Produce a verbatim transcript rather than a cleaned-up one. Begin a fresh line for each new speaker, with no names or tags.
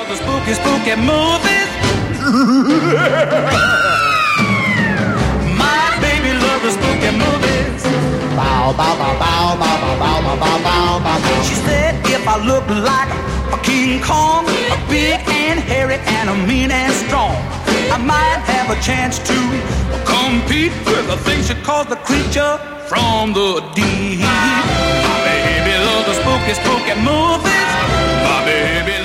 the spooky, spooky movies. My baby loves the spooky movies. Bow, bow, bow, bow, bow, bow, bow, bow, bow, bow, bow. She said if I look like a King Kong, a big and hairy and a mean and strong, I might have a chance to compete with the things she calls the creature from the deep. My baby loves the spooky, spooky movies. My baby